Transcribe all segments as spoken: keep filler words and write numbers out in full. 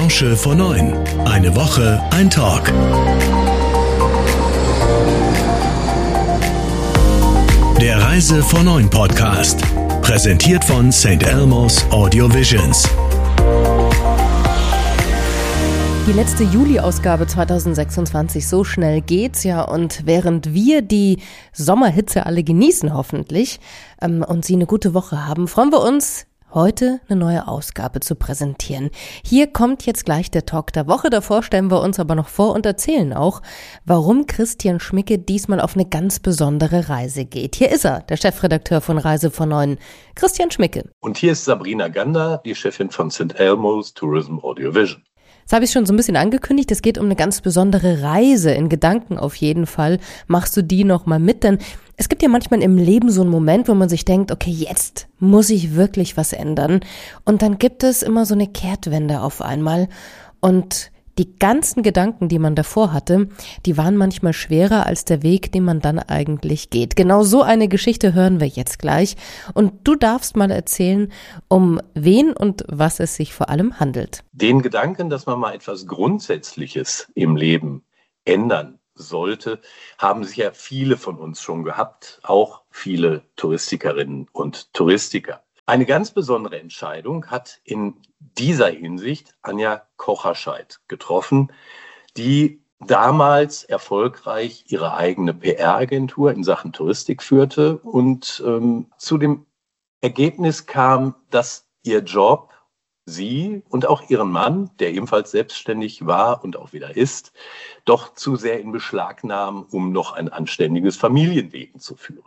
Branche vor neun. Eine Woche, ein Talk. Der Reise vor neun Podcast. Präsentiert von Saint Elmo's Audio Visions. Die letzte Juli-Ausgabe zweitausendsechsundzwanzig, so schnell geht's ja, und während wir die Sommerhitze alle genießen hoffentlich ähm, und Sie eine gute Woche haben, freuen wir uns, heute eine neue Ausgabe zu präsentieren. Hier kommt jetzt gleich der Talk der Woche, davor stellen wir uns aber noch vor und erzählen auch, warum Christian Schmicke diesmal auf eine ganz besondere Reise geht. Hier ist er, der Chefredakteur von Reise vor neun, Christian Schmicke. Und hier ist Sabrina Gander, die Chefin von Saint Elmo's Tourism Audio Vision. Das habe ich schon so ein bisschen angekündigt, es geht um eine ganz besondere Reise, in Gedanken auf jeden Fall. Machst du die noch mal mit? Denn es gibt ja manchmal im Leben so einen Moment, wo man sich denkt, okay, jetzt muss ich wirklich was ändern. Und dann gibt es immer so eine Kehrtwende auf einmal. Und die ganzen Gedanken, die man davor hatte, die waren manchmal schwerer als der Weg, den man dann eigentlich geht. Genau so eine Geschichte hören wir jetzt gleich. Und du darfst mal erzählen, um wen und was es sich vor allem handelt. Den Gedanken, dass man mal etwas Grundsätzliches im Leben ändern sollte, haben sicher viele von uns schon gehabt, auch viele Touristikerinnen und Touristiker. Eine ganz besondere Entscheidung hat in dieser Hinsicht Anja Kocherscheid getroffen, die damals erfolgreich ihre eigene P R-Agentur in Sachen Touristik führte und ähm, zu dem Ergebnis kam, dass ihr Job sie und auch ihren Mann, der ebenfalls selbstständig war und auch wieder ist, doch zu sehr in Beschlag nahm, um noch ein anständiges Familienleben zu führen.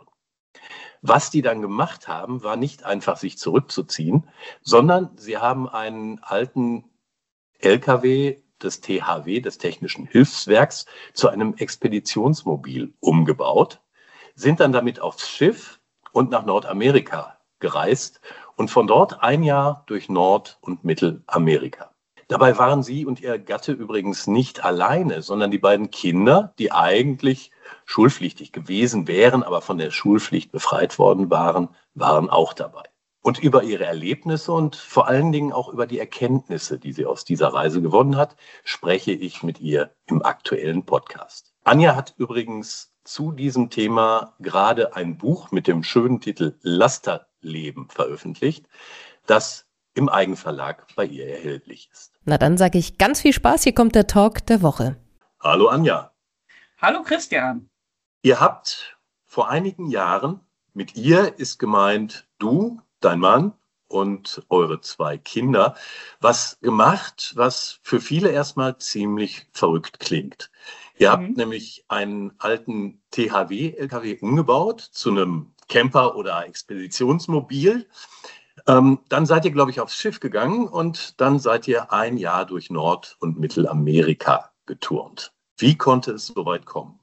Was die dann gemacht haben, war nicht einfach sich zurückzuziehen, sondern sie haben einen alten L K W des T H W, des Technischen Hilfswerks, zu einem Expeditionsmobil umgebaut, sind dann damit aufs Schiff und nach Nordamerika gereist und von dort ein Jahr durch Nord- und Mittelamerika. Dabei waren sie und ihr Gatte übrigens nicht alleine, sondern die beiden Kinder, die eigentlich schulpflichtig gewesen wären, aber von der Schulpflicht befreit worden waren, waren auch dabei. Und über ihre Erlebnisse und vor allen Dingen auch über die Erkenntnisse, die sie aus dieser Reise gewonnen hat, spreche ich mit ihr im aktuellen Podcast. Anja hat übrigens zu diesem Thema gerade ein Buch mit dem schönen Titel Lasterleben veröffentlicht, das im Eigenverlag bei ihr erhältlich ist. Na dann sage ich ganz viel Spaß, hier kommt der Talk der Woche. Hallo Anja. Hallo Christian. Ihr habt vor einigen Jahren, mit ihr ist gemeint du, dein Mann und eure zwei Kinder, was gemacht, was für viele erstmal ziemlich verrückt klingt. Ihr habt mhm. nämlich einen alten T H W-L K W umgebaut zu einem Camper oder Expeditionsmobil. Ähm, dann seid ihr, glaube ich, aufs Schiff gegangen und dann seid ihr ein Jahr durch Nord- und Mittelamerika geturnt. Wie konnte es so weit kommen?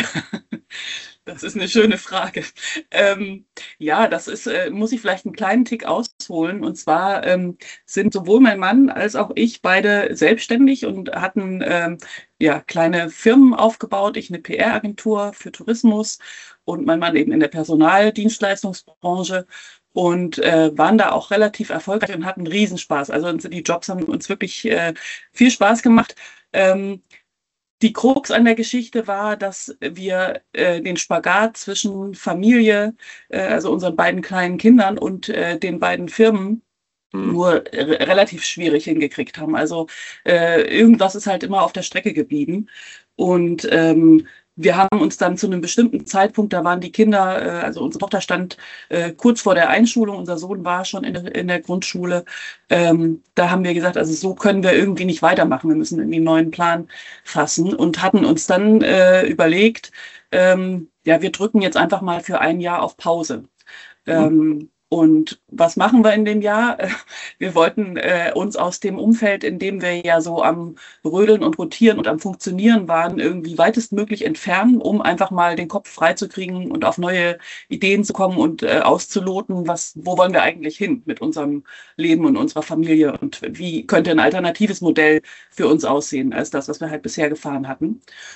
Das ist eine schöne Frage. Ähm, ja, das ist, äh, muss ich vielleicht einen kleinen Tick ausholen. Und zwar ähm, sind sowohl mein Mann als auch ich beide selbstständig und hatten ähm, ja, kleine Firmen aufgebaut. Ich eine P R-Agentur für Tourismus und mein Mann eben in der Personaldienstleistungsbranche. Und äh, waren da auch relativ erfolgreich und hatten Riesenspaß. Also die Jobs haben uns wirklich äh, viel Spaß gemacht. Ähm, Die Krux an der Geschichte war, dass wir äh, den Spagat zwischen Familie, äh, also unseren beiden kleinen Kindern und äh, den beiden Firmen mhm. nur re- relativ schwierig hingekriegt haben. Also äh, irgendwas ist halt immer auf der Strecke geblieben. Und ähm, wir haben uns dann zu einem bestimmten Zeitpunkt, da waren die Kinder, äh, also unsere Tochter stand äh, kurz vor der Einschulung, unser Sohn war schon in der, in der Grundschule. Ähm, da haben wir gesagt, also so können wir irgendwie nicht weitermachen. Wir müssen irgendwie einen neuen Plan fassen und hatten uns dann äh, überlegt, ähm, ja, wir drücken jetzt einfach mal für ein Jahr auf Pause. Mhm. Ähm, Und was machen wir in dem Jahr? Wir wollten äh, uns aus dem Umfeld, in dem wir ja so am Rödeln und Rotieren und am Funktionieren waren, irgendwie weitestmöglich entfernen, um einfach mal den Kopf freizukriegen und auf neue Ideen zu kommen und äh, auszuloten, was, wo wollen wir eigentlich hin mit unserem Leben und unserer Familie und wie könnte ein alternatives Modell für uns aussehen als das, was wir halt bisher gefahren hatten.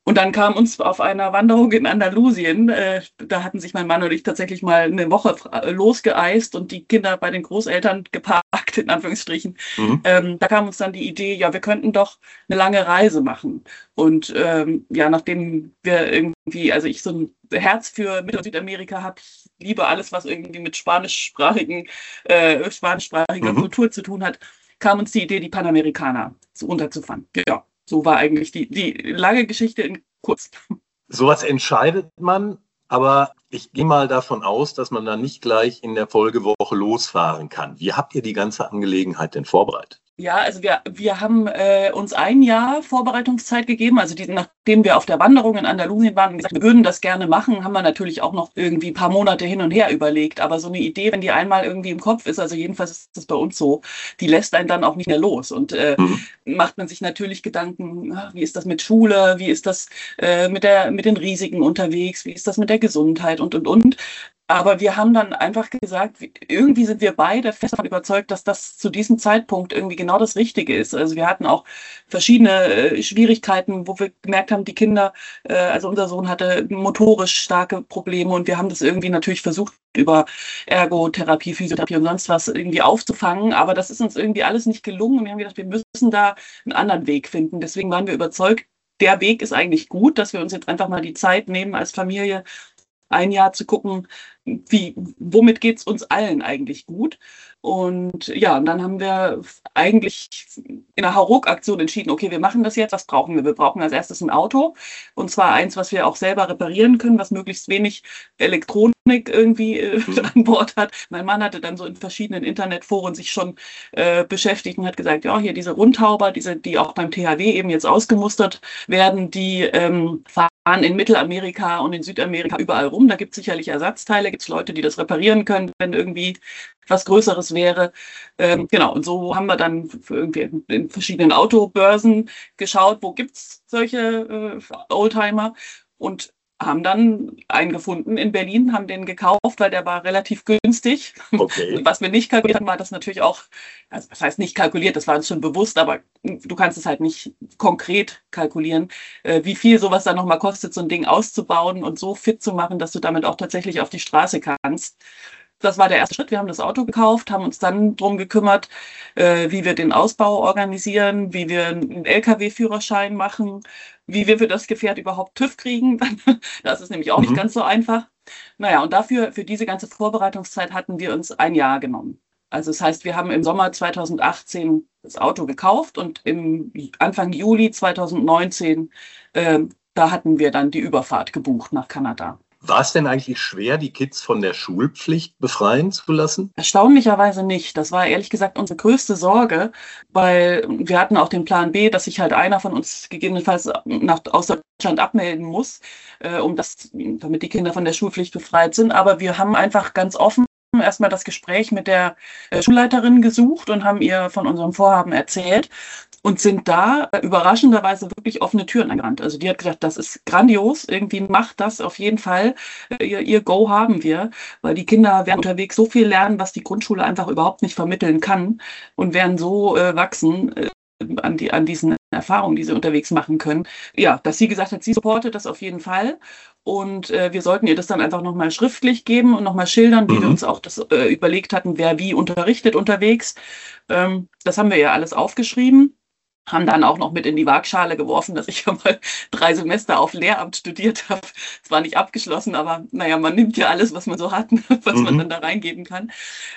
Und dann kam uns auf einer Wanderung in Andalusien, äh, da hatten sich mein Mann und ich tatsächlich mal eine Woche losgeeist und die Kinder bei den Großeltern geparkt, in Anführungsstrichen. Mhm. Ähm, da kam uns dann die Idee, ja, wir könnten doch eine lange Reise machen. Und ähm, ja, nachdem wir irgendwie, also ich so ein Herz für Mittel- und Südamerika habe, ich liebe alles, was irgendwie mit spanischsprachigen, äh, spanischsprachiger mhm. Kultur zu tun hat, kam uns die Idee, die Panamerikaner so unterzufahren. Ja. So war eigentlich die, die lange Geschichte in kurz. Sowas entscheidet man, aber ich gehe mal davon aus, dass man dann nicht gleich in der Folgewoche losfahren kann. Wie habt ihr die ganze Angelegenheit denn vorbereitet? Ja, also wir, wir haben äh, uns ein Jahr Vorbereitungszeit gegeben. Also die, nachdem wir auf der Wanderung in Andalusien waren und gesagt, wir würden das gerne machen, haben wir natürlich auch noch irgendwie ein paar Monate hin und her überlegt. Aber so eine Idee, wenn die einmal irgendwie im Kopf ist, also jedenfalls ist das bei uns so, die lässt einen dann auch nicht mehr los. Und äh, mhm. macht man sich natürlich Gedanken, wie ist das mit Schule, wie ist das äh, mit der, mit den Risiken unterwegs, wie ist das mit der Gesundheit und, und, und. Aber wir haben dann einfach gesagt, irgendwie sind wir beide fest davon überzeugt, dass das zu diesem Zeitpunkt irgendwie genau das Richtige ist. Also wir hatten auch verschiedene äh, Schwierigkeiten, wo wir gemerkt haben, die Kinder, äh, also unser Sohn hatte motorisch starke Probleme und wir haben das irgendwie natürlich versucht, über Ergotherapie, Physiotherapie und sonst was irgendwie aufzufangen. Aber das ist uns irgendwie alles nicht gelungen und wir haben gedacht, wir müssen da einen anderen Weg finden. Deswegen waren wir überzeugt, der Weg ist eigentlich gut, dass wir uns jetzt einfach mal die Zeit nehmen als Familie, ein Jahr zu gucken, wie, womit geht's uns allen eigentlich gut. Und ja, und dann haben wir eigentlich in einer Hauruck-Aktion entschieden, okay, wir machen das jetzt, was brauchen wir? Wir brauchen als erstes ein Auto und zwar eins, was wir auch selber reparieren können, was möglichst wenig Elektronik irgendwie äh, mhm. an Bord hat. Mein Mann hatte dann so in verschiedenen Internetforen sich schon äh, beschäftigt und hat gesagt, ja, hier diese Rundhauber, diese, die auch beim T H W eben jetzt ausgemustert werden, die ähm, fahren in Mittelamerika und in Südamerika überall rum. Da gibt es sicherlich Ersatzteile, gibt es Leute, die das reparieren können, wenn irgendwie was Größeres wäre. Ähm, genau, und so haben wir dann irgendwie in verschiedenen Autobörsen geschaut, wo gibt es solche äh, Oldtimer und haben dann einen gefunden in Berlin, haben den gekauft, weil der war relativ günstig. Okay. Was wir nicht kalkuliert haben, war das natürlich auch, also das heißt nicht kalkuliert, das war uns schon bewusst, aber du kannst es halt nicht konkret kalkulieren, äh, wie viel sowas dann nochmal kostet, so ein Ding auszubauen und so fit zu machen, dass du damit auch tatsächlich auf die Straße kannst. Das war der erste Schritt. Wir haben das Auto gekauft, haben uns dann drum gekümmert, äh, wie wir den Ausbau organisieren, wie wir einen L K W-Führerschein machen, wie wir für das Gefährt überhaupt TÜV kriegen. Das ist nämlich auch mhm. nicht ganz so einfach. Naja, und dafür, für diese ganze Vorbereitungszeit hatten wir uns ein Jahr genommen. Also das heißt, wir haben im Sommer zweitausendachtzehn das Auto gekauft und im Anfang Juli zweitausendneunzehn, äh, da hatten wir dann die Überfahrt gebucht nach Kanada. War es denn eigentlich schwer, die Kids von der Schulpflicht befreien zu lassen? Erstaunlicherweise nicht. Das war ehrlich gesagt unsere größte Sorge, weil wir hatten auch den Plan B, dass sich halt einer von uns gegebenenfalls nach, aus Deutschland abmelden muss, äh, um das, damit die Kinder von der Schulpflicht befreit sind. Aber wir haben einfach ganz offen erstmal das Gespräch mit der äh, Schulleiterin gesucht und haben ihr von unserem Vorhaben erzählt. Und sind da äh, überraschenderweise wirklich offene Türen eingerannt. Also die hat gesagt, das ist grandios, irgendwie macht das auf jeden Fall. Äh, ihr, ihr Go haben wir, weil die Kinder werden unterwegs so viel lernen, was die Grundschule einfach überhaupt nicht vermitteln kann und werden so äh, wachsen äh, an, die, an diesen Erfahrungen, die sie unterwegs machen können. Ja, dass sie gesagt hat, sie supportet das auf jeden Fall. Und äh, wir sollten ihr das dann einfach nochmal schriftlich geben und nochmal schildern, wie mhm. wir uns auch das äh, überlegt hatten, wer wie unterrichtet unterwegs. Ähm, das haben wir ja alles aufgeschrieben. Haben dann auch noch mit in die Waagschale geworfen, dass ich ja mal drei Semester auf Lehramt studiert habe. Zwar nicht abgeschlossen, aber naja, man nimmt ja alles, was man so hat, was mhm. man dann da reingeben kann.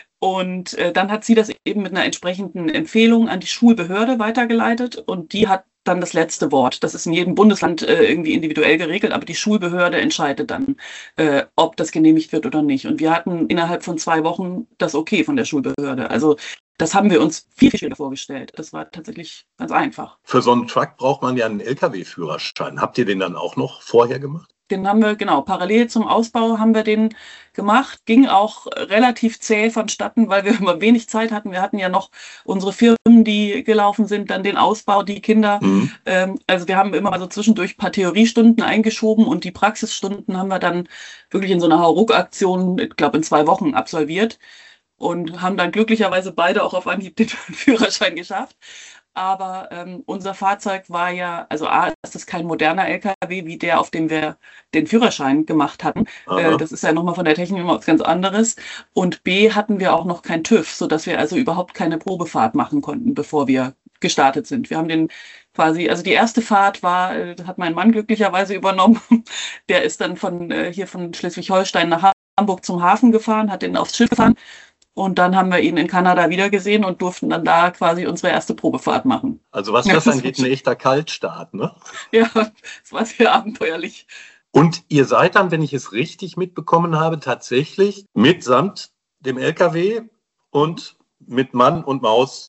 Und äh, dann hat sie das eben mit einer entsprechenden Empfehlung an die Schulbehörde weitergeleitet und die hat dann das letzte Wort. Das ist in jedem Bundesland äh, irgendwie individuell geregelt, aber die Schulbehörde entscheidet dann, äh, ob das genehmigt wird oder nicht. Und wir hatten innerhalb von zwei Wochen das Okay von der Schulbehörde. Also das haben wir uns viel, viel schwieriger vorgestellt. Das war tatsächlich ganz einfach. Für so einen Truck braucht man ja einen L K W-Führerschein. Habt ihr den dann auch noch vorher gemacht? Den haben wir, genau, parallel zum Ausbau haben wir den gemacht. Ging auch relativ zäh vonstatten, weil wir immer wenig Zeit hatten. Wir hatten ja noch unsere Firmen, die gelaufen sind, dann den Ausbau, die Kinder. Mhm. Ähm, also wir haben immer mal so zwischendurch ein paar Theoriestunden eingeschoben und die Praxisstunden haben wir dann wirklich in so einer Hauruck-Aktion, ich glaube, in zwei Wochen absolviert. Und haben dann glücklicherweise beide auch auf Anhieb den Führerschein geschafft. Aber ähm, unser Fahrzeug war ja, also A, ist das kein moderner L K W wie der, auf dem wir den Führerschein gemacht hatten. Äh, das ist ja nochmal von der Technik immer was ganz anderes. Und B, hatten wir auch noch kein TÜV, sodass wir also überhaupt keine Probefahrt machen konnten, bevor wir gestartet sind. Wir haben den quasi, also die erste Fahrt war, äh, hat mein Mann glücklicherweise übernommen. Der ist dann von äh, hier von Schleswig-Holstein nach Hamburg zum Hafen gefahren, hat den aufs Schiff gefahren. Und dann haben wir ihn in Kanada wiedergesehen und durften dann da quasi unsere erste Probefahrt machen. Also was das angeht, ein echter Kaltstart, ne? Ja, es war sehr abenteuerlich. Und ihr seid dann, wenn ich es richtig mitbekommen habe, tatsächlich mitsamt dem L K W und mit Mann und Maus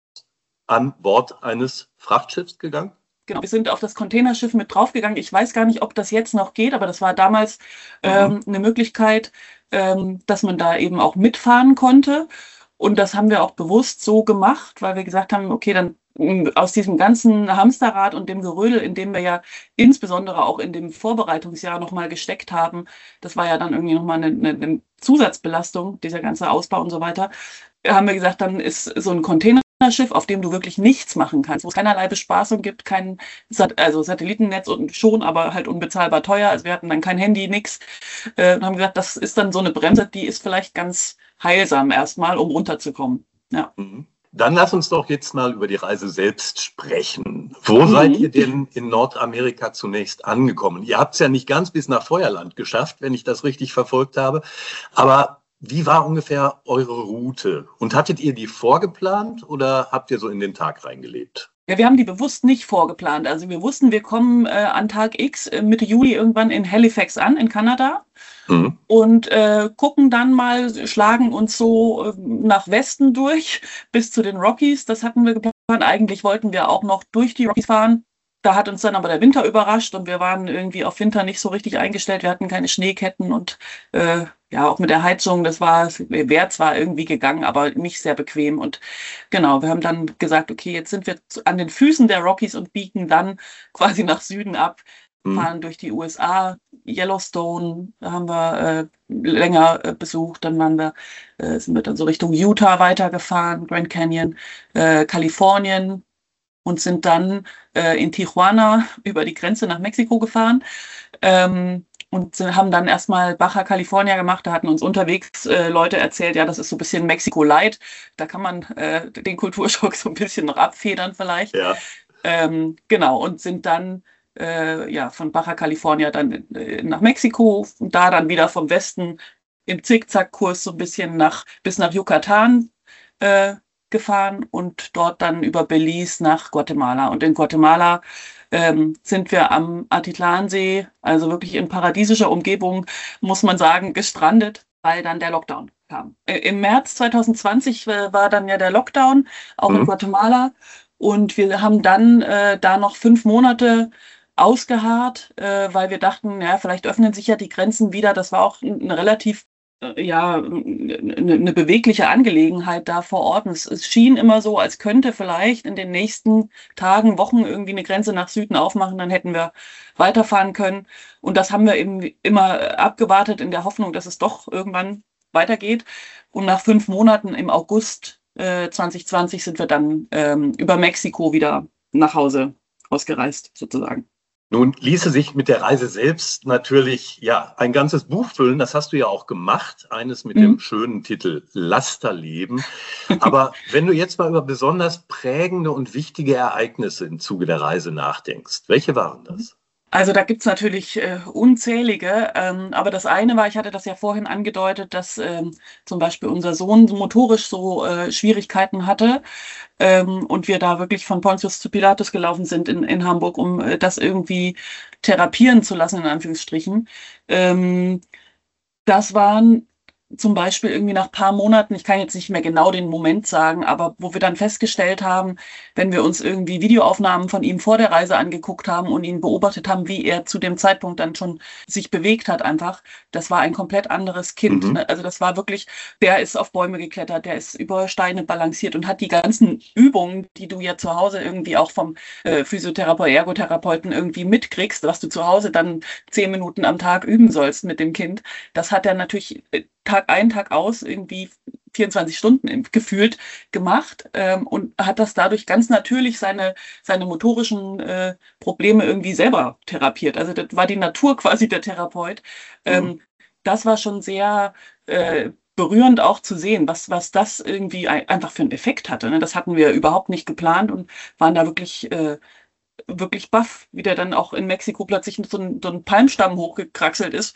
an Bord eines Frachtschiffs gegangen? Genau, wir sind auf das Containerschiff mit draufgegangen. Ich weiß gar nicht, ob das jetzt noch geht, aber das war damals ähm, eine Möglichkeit, ähm, dass man da eben auch mitfahren konnte. Und das haben wir auch bewusst so gemacht, weil wir gesagt haben, okay, dann aus diesem ganzen Hamsterrad und dem Gerödel, in dem wir ja insbesondere auch in dem Vorbereitungsjahr nochmal gesteckt haben, das war ja dann irgendwie nochmal eine, eine, eine Zusatzbelastung, dieser ganze Ausbau und so weiter, haben wir gesagt, dann ist so ein Containerschiff, auf dem du wirklich nichts machen kannst, wo es keinerlei Bespaßung gibt, kein Sat- also Satellitennetz und schon, aber halt unbezahlbar teuer. Also wir hatten dann kein Handy, nix. Äh, und haben gesagt, das ist dann so eine Bremse, die ist vielleicht ganz heilsam erstmal, um runterzukommen. Ja. Dann lass uns doch jetzt mal über die Reise selbst sprechen. Wo mhm. seid ihr denn in Nordamerika zunächst angekommen? Ihr habt es ja nicht ganz bis nach Feuerland geschafft, wenn ich das richtig verfolgt habe. Aber wie war ungefähr eure Route? Und hattet ihr die vorgeplant oder habt ihr so in den Tag reingelebt? Ja, wir haben die bewusst nicht vorgeplant. Also wir wussten, wir kommen äh, an Tag X äh, Mitte Juli irgendwann in Halifax an, in Kanada. Mhm. Und äh, gucken dann mal, schlagen uns so äh, nach Westen durch bis zu den Rockies. Das hatten wir geplant. Eigentlich wollten wir auch noch durch die Rockies fahren. Da hat uns dann aber der Winter überrascht und wir waren irgendwie auf Winter nicht so richtig eingestellt. Wir hatten keine Schneeketten und äh, ja, auch mit der Heizung, das war, wäre zwar irgendwie gegangen, aber nicht sehr bequem. Und genau, wir haben dann gesagt, okay, jetzt sind wir an den Füßen der Rockies und biegen dann quasi nach Süden ab, mhm. fahren durch die U S A, Yellowstone, da haben wir äh, länger äh, besucht. Dann waren wir, äh, sind wir dann so Richtung Utah weitergefahren, Grand Canyon, äh, Kalifornien, und sind dann äh, in Tijuana über die Grenze nach Mexiko gefahren ähm, und haben dann erstmal Baja California gemacht. Da hatten uns unterwegs äh, Leute erzählt, ja, das ist so ein bisschen Mexiko Light. Da kann man äh, den Kulturschock so ein bisschen noch abfedern vielleicht. Ja. Ähm, genau, und sind dann äh, ja, von Baja California dann äh, nach Mexiko und da dann wieder vom Westen im Zickzackkurs so ein bisschen nach bis nach Yucatan äh, gefahren und dort dann über Belize nach Guatemala. Und in Guatemala ähm, sind wir am Atitlansee, also wirklich in paradiesischer Umgebung, muss man sagen, gestrandet, weil dann der Lockdown kam. Äh, Im März zwanzig zwanzig äh, war dann ja der Lockdown, auch mhm. in Guatemala. Und wir haben dann äh, da noch fünf Monate ausgeharrt, äh, weil wir dachten, ja, vielleicht öffnen sich ja die Grenzen wieder. Das war auch eine relativ ja, eine, eine bewegliche Angelegenheit da vor Ort. Und es, es schien immer so, als könnte vielleicht in den nächsten Tagen, Wochen irgendwie eine Grenze nach Süden aufmachen, dann hätten wir weiterfahren können. Und das haben wir eben immer abgewartet in der Hoffnung, dass es doch irgendwann weitergeht. Und nach fünf Monaten im August äh, zwanzig zwanzig sind wir dann ähm, über Mexiko wieder nach Hause ausgereist, sozusagen. Nun ließe sich mit der Reise selbst natürlich ja ein ganzes Buch füllen. Das hast du ja auch gemacht. Eines mit mhm. dem schönen Titel Lasterleben. Aber wenn du jetzt mal über besonders prägende und wichtige Ereignisse im Zuge der Reise nachdenkst, welche waren das? Also da gibt's natürlich äh, unzählige, ähm, aber das eine war, ich hatte das ja vorhin angedeutet, dass ähm, zum Beispiel unser Sohn motorisch so äh, Schwierigkeiten hatte ähm, und wir da wirklich von Pontius zu Pilatus gelaufen sind in, in Hamburg, um äh, das irgendwie therapieren zu lassen, in Anführungsstrichen. Ähm, das waren zum Beispiel irgendwie nach ein paar Monaten, ich kann jetzt nicht mehr genau den Moment sagen, aber wo wir dann festgestellt haben, wenn wir uns irgendwie Videoaufnahmen von ihm vor der Reise angeguckt haben und ihn beobachtet haben, wie er zu dem Zeitpunkt dann schon sich bewegt hat einfach, das war ein komplett anderes Kind. Mhm. Also das war wirklich, der ist auf Bäume geklettert, der ist über Steine balanciert und hat die ganzen Übungen, die du ja zu Hause irgendwie auch vom äh, Physiotherapeuten, Ergotherapeuten irgendwie mitkriegst, was du zu Hause dann zehn Minuten am Tag üben sollst mit dem Kind, das hat er natürlich Tag ein, Tag aus irgendwie vierundzwanzig Stunden im- gefühlt gemacht ähm, und hat das dadurch ganz natürlich seine, seine motorischen äh, Probleme irgendwie selber therapiert. Also das war die Natur quasi der Therapeut. Mhm. Ähm, das war schon sehr äh, berührend auch zu sehen, was, was das irgendwie ein, einfach für einen Effekt hatte. Ne? Das hatten wir überhaupt nicht geplant und waren da wirklich, äh, wirklich baff, wie der dann auch in Mexiko plötzlich so ein, so ein Palmstamm hochgekraxelt ist.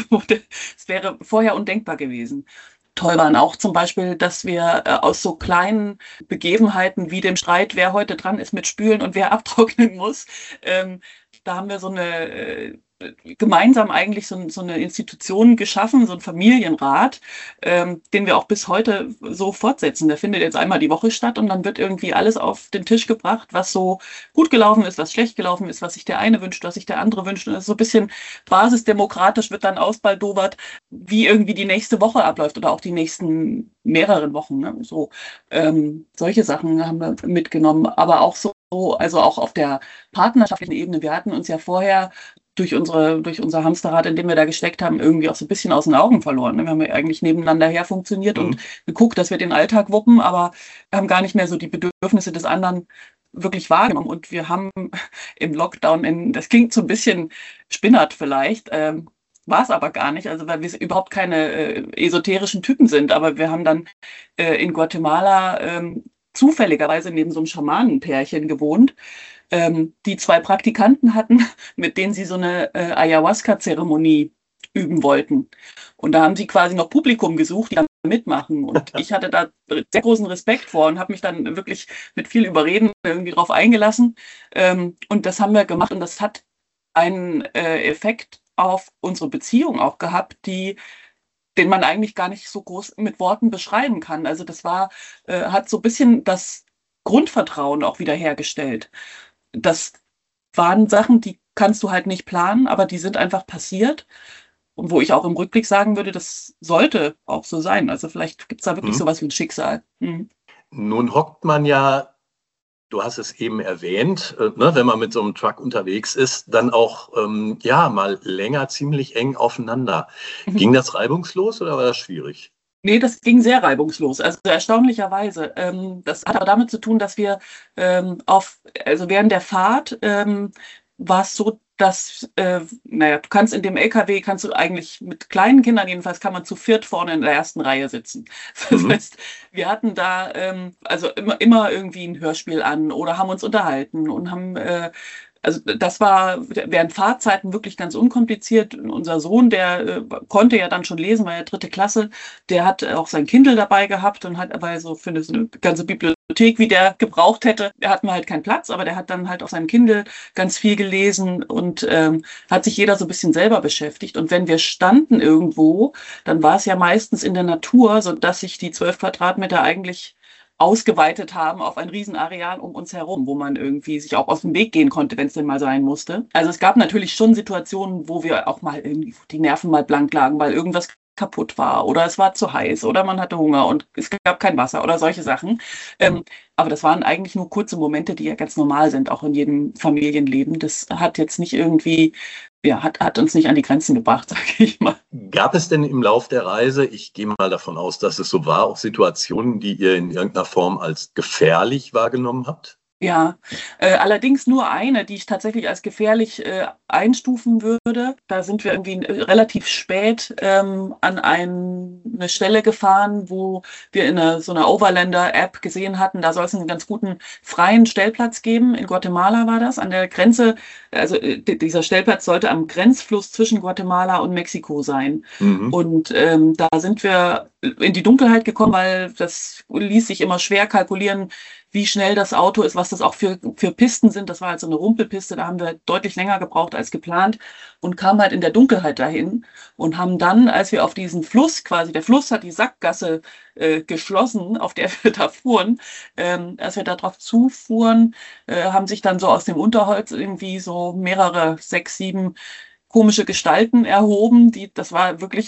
Es wäre vorher undenkbar gewesen. Toll waren auch zum Beispiel, dass wir äh, aus so kleinen Begebenheiten wie dem Streit, wer heute dran ist mit Spülen und wer abtrocknen muss, ähm, da haben wir so eine äh, gemeinsam eigentlich so, so eine Institution geschaffen, so ein Familienrat, ähm, den wir auch bis heute so fortsetzen. Der findet jetzt einmal die Woche statt und dann wird irgendwie alles auf den Tisch gebracht, was so gut gelaufen ist, was schlecht gelaufen ist, was sich der eine wünscht, was sich der andere wünscht. Und das ist so ein bisschen basisdemokratisch wird dann ausbaldowert, wie irgendwie die nächste Woche abläuft oder auch die nächsten mehreren Wochen. Ne? So ähm, solche Sachen haben wir mitgenommen, aber auch so, also auch auf der partnerschaftlichen Ebene. Wir hatten uns ja vorher durch unsere, durch unser Hamsterrad, in dem wir da gesteckt haben, irgendwie auch so ein bisschen aus den Augen verloren. Ne? Wir haben ja eigentlich nebeneinander her funktioniert und Mhm. geguckt, dass wir den Alltag wuppen, aber haben gar nicht mehr so die Bedürfnisse des anderen wirklich wahrgenommen. Und wir haben im Lockdown, in, das klingt so ein bisschen spinnert vielleicht, ähm, war es aber gar nicht, also weil wir überhaupt keine äh, esoterischen Typen sind, aber wir haben dann äh, in Guatemala ähm, zufälligerweise neben so einem Schamanenpärchen gewohnt, ähm, die zwei Praktikanten hatten, mit denen sie so eine äh, Ayahuasca-Zeremonie üben wollten. Und da haben sie quasi noch Publikum gesucht, die da mitmachen. Und ich hatte da sehr großen Respekt vor und habe mich dann wirklich mit viel Überreden irgendwie drauf eingelassen. Ähm, und das haben wir gemacht und das hat einen äh, Effekt auf unsere Beziehung auch gehabt, die den man eigentlich gar nicht so groß mit Worten beschreiben kann. Also das war, äh, hat so ein bisschen das Grundvertrauen auch wieder hergestellt. Das waren Sachen, die kannst du halt nicht planen, aber die sind einfach passiert. Und wo ich auch im Rückblick sagen würde, das sollte auch so sein. Also vielleicht gibt es da wirklich Mhm. sowas wie ein Schicksal. Mhm. Nun hockt man ja, du hast es eben erwähnt, äh, ne, wenn man mit so einem Truck unterwegs ist, dann auch ähm, ja mal länger ziemlich eng aufeinander. Mhm. Ging das reibungslos oder war das schwierig? Nee, das ging sehr reibungslos. Also erstaunlicherweise. Ähm, das hat aber damit zu tun, dass wir ähm, auf, also während der Fahrt ähm, war es so, dass, äh, naja, du kannst in dem L K W, kannst du eigentlich mit kleinen Kindern jedenfalls, kann man zu viert vorne in der ersten Reihe sitzen. Das Mhm. heißt, wir hatten da ähm, also immer, immer irgendwie ein Hörspiel an oder haben uns unterhalten und haben äh, also das war während Fahrzeiten wirklich ganz unkompliziert. Unser Sohn, der äh, konnte ja dann schon lesen, war ja dritte Klasse, der hat auch sein Kindle dabei gehabt und hat aber so für eine, so eine ganze Bibliothek, wie der gebraucht hätte, der hatten wir halt keinen Platz, aber der hat dann halt auf seinem Kindle ganz viel gelesen und ähm, hat sich jeder so ein bisschen selber beschäftigt. Und wenn wir standen irgendwo, dann war es ja meistens in der Natur, sodass sich die zwölf Quadratmeter eigentlich ausgeweitet haben auf ein Riesenareal um uns herum, wo man irgendwie sich auch aus dem Weg gehen konnte, wenn es denn mal sein musste. Also es gab natürlich schon Situationen, wo wir auch mal irgendwie die Nerven mal blank lagen, weil irgendwas kaputt war oder es war zu heiß oder man hatte Hunger und es gab kein Wasser oder solche Sachen. Ähm, aber das waren eigentlich nur kurze Momente, die ja ganz normal sind, auch in jedem Familienleben. Das hat jetzt nicht irgendwie, ja, hat, hat uns nicht an die Grenzen gebracht, sage ich mal. Gab es denn im Lauf der Reise, ich gehe mal davon aus, dass es so war, auch Situationen, die ihr in irgendeiner Form als gefährlich wahrgenommen habt? Ja, äh, allerdings nur eine, die ich tatsächlich als gefährlich äh, einstufen würde. Da sind wir irgendwie äh, relativ spät ähm, an ein, eine Stelle gefahren, wo wir in eine, so einer Overlander-App gesehen hatten, da soll es einen ganz guten freien Stellplatz geben. In Guatemala war das, an der Grenze. Also äh, dieser Stellplatz sollte am Grenzfluss zwischen Guatemala und Mexiko sein. Mhm. Und ähm, da sind wir in die Dunkelheit gekommen, weil das ließ sich immer schwer kalkulieren, wie schnell das Auto ist, was das auch für, für Pisten sind. Das war halt so eine Rumpelpiste, da haben wir deutlich länger gebraucht als geplant und kamen halt in der Dunkelheit dahin und haben dann, als wir auf diesen Fluss quasi, der Fluss hat die Sackgasse äh, geschlossen, auf der wir da fuhren, ähm, als wir da drauf zufuhren, äh, haben sich dann so aus dem Unterholz irgendwie so mehrere, sechs, sieben komische Gestalten erhoben, die, das war wirklich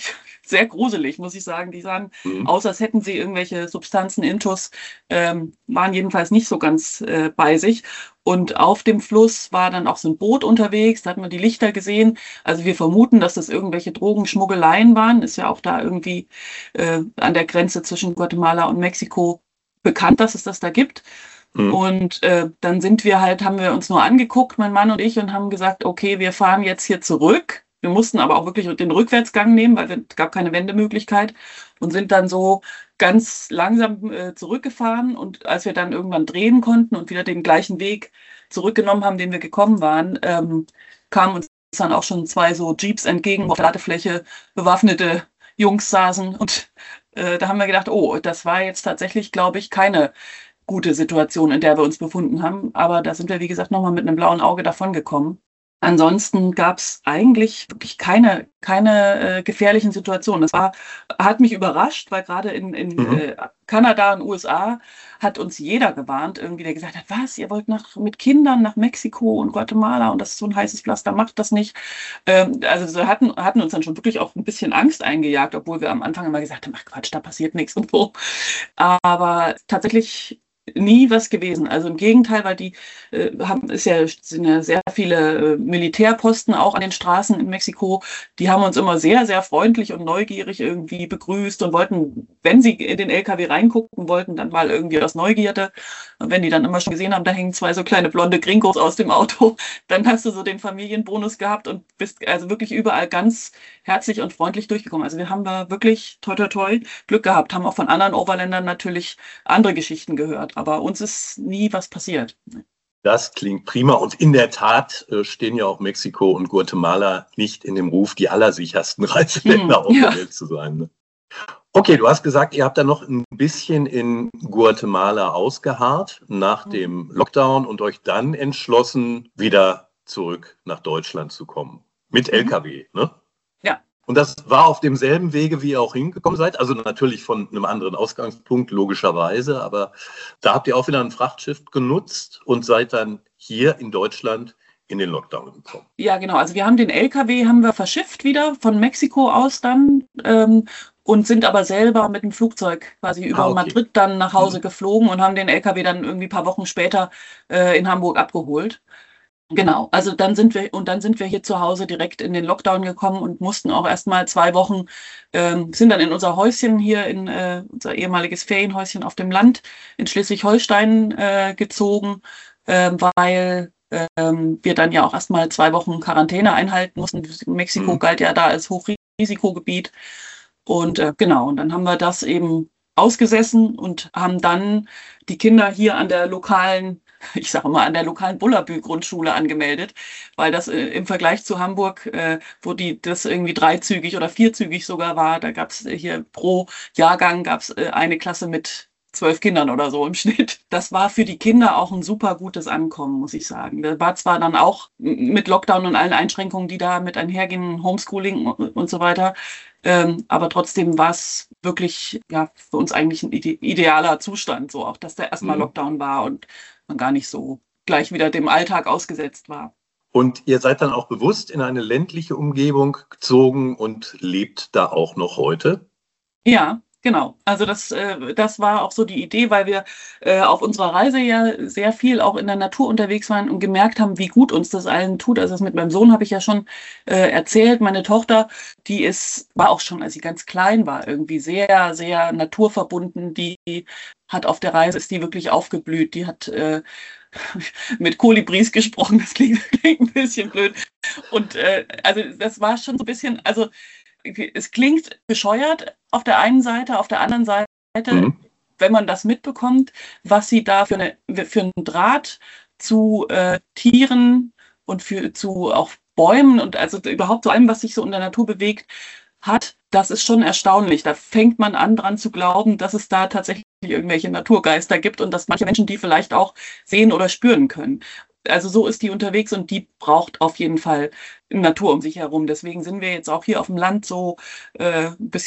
sehr gruselig, muss ich sagen. Die sahen Mhm. aus, als hätten sie irgendwelche Substanzen intus, ähm, waren jedenfalls nicht so ganz äh, bei sich. Und auf dem Fluss war dann auch so ein Boot unterwegs, da hat man die Lichter gesehen. Also wir vermuten, dass das irgendwelche Drogenschmuggeleien waren. Ist ja auch da irgendwie äh, an der Grenze zwischen Guatemala und Mexiko bekannt, dass es das da gibt. Mhm. Und äh, dann sind wir halt, haben wir uns nur angeguckt, mein Mann und ich, und haben gesagt, okay, wir fahren jetzt hier zurück. Wir mussten aber auch wirklich den Rückwärtsgang nehmen, weil es gab keine Wendemöglichkeit, und sind dann so ganz langsam äh, zurückgefahren. Und als wir dann irgendwann drehen konnten und wieder den gleichen Weg zurückgenommen haben, den wir gekommen waren, ähm, kamen uns dann auch schon zwei so Jeeps entgegen, wo auf der Ladefläche bewaffnete Jungs saßen. Und äh, da haben wir gedacht, oh, das war jetzt tatsächlich, glaube ich, keine gute Situation, in der wir uns befunden haben. Aber da sind wir, wie gesagt, nochmal mit einem blauen Auge davongekommen. Ansonsten gab es eigentlich wirklich keine, keine äh, gefährlichen Situationen. Das war, hat mich überrascht, weil gerade in, in Mhm. äh, Kanada und U S A hat uns jeder gewarnt, irgendwie, der gesagt hat, was, ihr wollt nach, mit Kindern nach Mexiko und Guatemala und das ist so ein heißes Pflaster, macht das nicht. Ähm, also sie hatten, hatten uns dann schon wirklich auch ein bisschen Angst eingejagt, obwohl wir am Anfang immer gesagt haben, ach Quatsch, da passiert nichts und so. Aber tatsächlich nie was gewesen. Also im Gegenteil, weil die äh, haben, ist ja, sind ja sehr viele äh, Militärposten auch an den Straßen in Mexiko. Die haben uns immer sehr, sehr freundlich und neugierig irgendwie begrüßt und wollten, wenn sie in den L K W reingucken wollten, dann mal irgendwie aus Neugierde. Und wenn die dann immer schon gesehen haben, da hängen zwei so kleine blonde Gringos aus dem Auto, dann hast du so den Familienbonus gehabt und bist also wirklich überall ganz herzlich und freundlich durchgekommen. Also wir haben da wirklich toi toi toi Glück gehabt, haben auch von anderen Overländern natürlich andere Geschichten gehört. Aber uns ist nie was passiert. Das klingt prima. Und in der Tat äh, stehen ja auch Mexiko und Guatemala nicht in dem Ruf, die allersichersten Reiseländer Hm, auf ja. der Welt zu sein. Ne? Okay, du hast gesagt, ihr habt da noch ein bisschen in Guatemala ausgeharrt nach Hm. dem Lockdown und euch dann entschlossen, wieder zurück nach Deutschland zu kommen. Mit Mhm. L K W, ne? Ja. Und das war auf demselben Wege, wie ihr auch hingekommen seid. Also natürlich von einem anderen Ausgangspunkt, logischerweise. Aber da habt ihr auch wieder ein Frachtschiff genutzt und seid dann hier in Deutschland in den Lockdown gekommen. Ja, genau. Also wir haben den L K W haben wir verschifft wieder von Mexiko aus dann ähm, und sind aber selber mit dem Flugzeug quasi über Ah, okay. Madrid dann nach Hause Mhm. geflogen und haben den L K W dann irgendwie ein paar Wochen später äh, in Hamburg abgeholt. Genau, also dann sind wir und dann sind wir hier zu Hause direkt in den Lockdown gekommen und mussten auch erstmal zwei Wochen, ähm, sind dann in unser Häuschen hier, in äh, unser ehemaliges Ferienhäuschen auf dem Land in Schleswig-Holstein äh, gezogen, äh, weil ähm, wir dann ja auch erstmal zwei Wochen Quarantäne einhalten mussten. Mexiko Mhm. galt ja da als Hochrisikogebiet. Und äh, genau, und dann haben wir das eben ausgesessen und haben dann die Kinder hier an der lokalen, ich sage mal, an der lokalen Bullabü-Grundschule angemeldet, weil das äh, im Vergleich zu Hamburg, äh, wo die das irgendwie dreizügig oder vierzügig sogar war, da gab es äh, hier pro Jahrgang gab's äh, eine Klasse mit zwölf Kindern oder so im Schnitt. Das war für die Kinder auch ein super gutes Ankommen, muss ich sagen. Da war zwar dann auch m- mit Lockdown und allen Einschränkungen, die da mit einhergehen, Homeschooling und, und so weiter, ähm, aber trotzdem war es wirklich ja, für uns eigentlich ein ide idealer Zustand, so auch, dass da erstmal Mhm. Lockdown war und man gar nicht so gleich wieder dem Alltag ausgesetzt war. Und ihr seid dann auch bewusst in eine ländliche Umgebung gezogen und lebt da auch noch heute? Ja, genau. Also das, äh, das war auch so die Idee, weil wir äh, auf unserer Reise ja sehr viel auch in der Natur unterwegs waren und gemerkt haben, wie gut uns das allen tut. Also das mit meinem Sohn habe ich ja schon äh, erzählt. Meine Tochter, die ist, war auch schon, als sie ganz klein war, irgendwie sehr, sehr naturverbunden. Die hat auf der Reise, ist die wirklich aufgeblüht. Die hat äh, mit Kolibris gesprochen. Das klingt, klingt ein bisschen blöd. Und äh, also das war schon so ein bisschen, also es klingt bescheuert auf der einen Seite, auf der anderen Seite, Mhm. wenn man das mitbekommt, was sie da für, eine, für einen Draht zu äh, Tieren und für, zu auch Bäumen und also überhaupt zu allem, was sich so in der Natur bewegt, hat, das ist schon erstaunlich. Da fängt man an, dran zu glauben, dass es da tatsächlich irgendwelche Naturgeister gibt und dass manche Menschen die vielleicht auch sehen oder spüren können. Also so ist die unterwegs und die braucht auf jeden Fall Natur um sich herum. Deswegen sind wir jetzt auch hier auf dem Land so äh, ein bisschen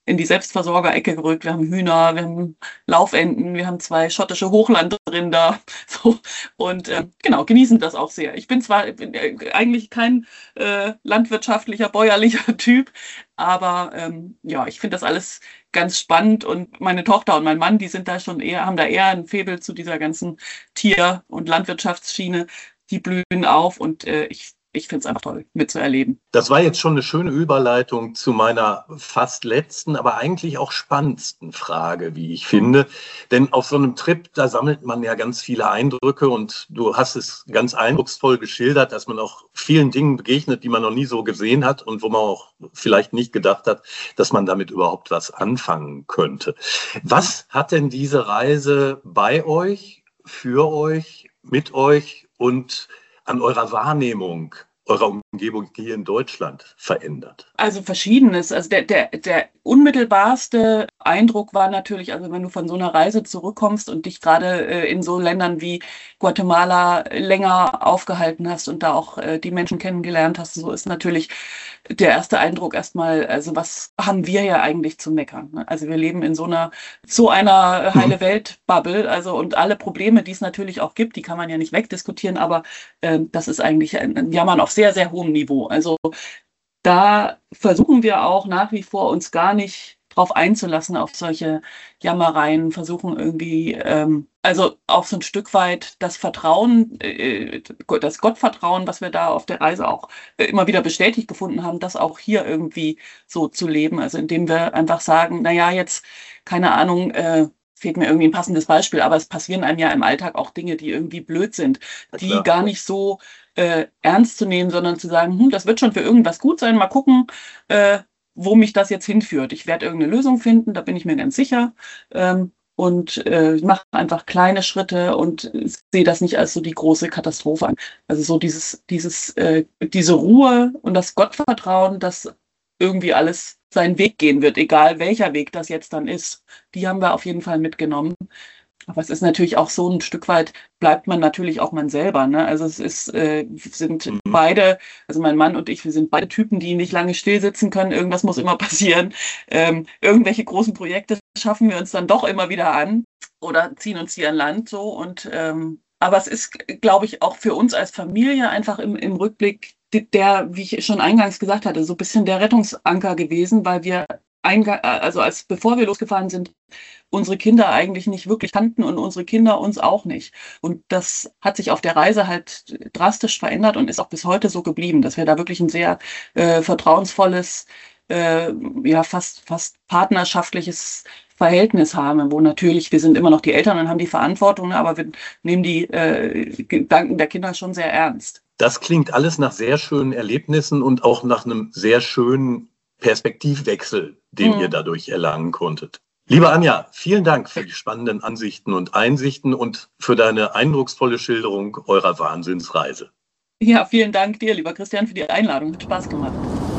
in die Selbstversorger-Ecke gerückt. Wir haben Hühner, wir haben Laufenten, wir haben zwei schottische Hochlandrinder. So. Und äh, genau, genießen das auch sehr. Ich bin zwar bin, äh, eigentlich kein äh, landwirtschaftlicher, bäuerlicher Typ, aber ähm, ja, ich finde das alles ganz spannend. Und meine Tochter und mein Mann, die sind da schon eher, haben da eher ein Faible zu dieser ganzen Tier- und Landwirtschaftsschiene. Die blühen auf und äh, ich Ich finde es einfach toll, mitzuerleben. Das war jetzt schon eine schöne Überleitung zu meiner fast letzten, aber eigentlich auch spannendsten Frage, wie ich finde. Denn auf so einem Trip, da sammelt man ja ganz viele Eindrücke und du hast es ganz eindrucksvoll geschildert, dass man auch vielen Dingen begegnet, die man noch nie so gesehen hat und wo man auch vielleicht nicht gedacht hat, dass man damit überhaupt was anfangen könnte. Was hat denn diese Reise bei euch, für euch, mit euch und an eurer Wahrnehmung, eurer Umgebung hier in Deutschland verändert? Also Verschiedenes. Also der, der, der unmittelbarste Eindruck war natürlich, also wenn du von so einer Reise zurückkommst und dich gerade äh, in so Ländern wie Guatemala länger aufgehalten hast und da auch äh, die Menschen kennengelernt hast, so ist natürlich der erste Eindruck erstmal, also was haben wir ja eigentlich zu meckern? Ne? Also wir leben in so einer, so einer heile Welt-Bubble, also und alle Probleme, die es natürlich auch gibt, die kann man ja nicht wegdiskutieren, aber äh, das ist eigentlich ein, ein Jammern auf sehr, sehr hohem Niveau. Also da versuchen wir auch nach wie vor uns gar nicht drauf einzulassen, auf solche Jammereien, versuchen irgendwie, ähm, also auch so ein Stück weit das Vertrauen, äh, das Gottvertrauen, was wir da auf der Reise auch äh, immer wieder bestätigt gefunden haben, das auch hier irgendwie so zu leben. Also indem wir einfach sagen, naja, jetzt, keine Ahnung, äh, fehlt mir irgendwie ein passendes Beispiel, aber es passieren einem ja im Alltag auch Dinge, die irgendwie blöd sind, die gar nicht so äh, ernst zu nehmen, sondern zu sagen, hm, das wird schon für irgendwas gut sein, mal gucken, äh, wo mich das jetzt hinführt. Ich werde irgendeine Lösung finden, da bin ich mir ganz sicher. Ähm, und äh, mache einfach kleine Schritte und sehe das nicht als so die große Katastrophe an. Also so dieses, dieses, äh, diese Ruhe und das Gottvertrauen, dass irgendwie alles seinen Weg gehen wird, egal welcher Weg das jetzt dann ist. Die haben wir auf jeden Fall mitgenommen. Aber es ist natürlich auch so ein Stück weit, bleibt man natürlich auch man selber. Ne? Also es ist, äh, sind mhm. beide, also mein Mann und ich, wir sind beide Typen, die nicht lange still sitzen können. Irgendwas muss immer passieren. Ähm, irgendwelche großen Projekte schaffen wir uns dann doch immer wieder an oder ziehen uns hier an Land so. Und ähm, aber es ist, glaube ich, auch für uns als Familie einfach im, im Rückblick der, wie ich schon eingangs gesagt hatte, so ein bisschen der Rettungsanker gewesen, weil wir eingang, also als bevor wir losgefahren sind, unsere Kinder eigentlich nicht wirklich kannten und unsere Kinder uns auch nicht. Und das hat sich auf der Reise halt drastisch verändert und ist auch bis heute so geblieben, dass wir da wirklich ein sehr äh, vertrauensvolles, äh, ja fast fast partnerschaftliches Verhältnis haben, wo natürlich, wir sind immer noch die Eltern und haben die Verantwortung, aber wir nehmen die äh, Gedanken der Kinder schon sehr ernst. Das klingt alles nach sehr schönen Erlebnissen und auch nach einem sehr schönen Perspektivwechsel, den mhm. ihr dadurch erlangen konntet. Liebe Anja, vielen Dank für die spannenden Ansichten und Einsichten und für deine eindrucksvolle Schilderung eurer Wahnsinnsreise. Ja, vielen Dank dir, lieber Christian, für die Einladung. Hat Spaß gemacht.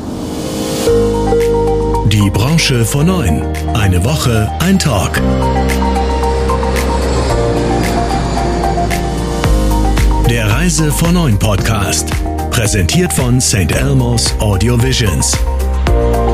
Die Branche vor neun. Eine Woche, ein Talk. Der Reise vor neun Podcast. Präsentiert von Saint Elmo's Audio Visions.